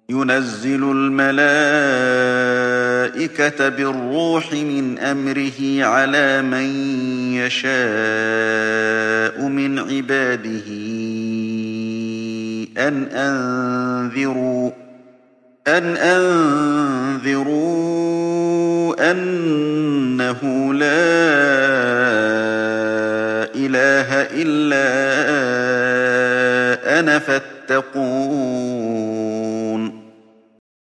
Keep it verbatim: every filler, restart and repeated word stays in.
يُنَزِّلُ الْمَلَائِكَةَ بِالرُّوحِ مِنْ أَمْرِهِ عَلَىٰ مَن يَشَاءُ مِنْ عِبَادِهِ أَنْ أَنذِرُوا أَنْ أَنذِرُوا أَنَّهُ لَا إِلَٰهَ إِلَّا أَنَا فَاتَّقُونِ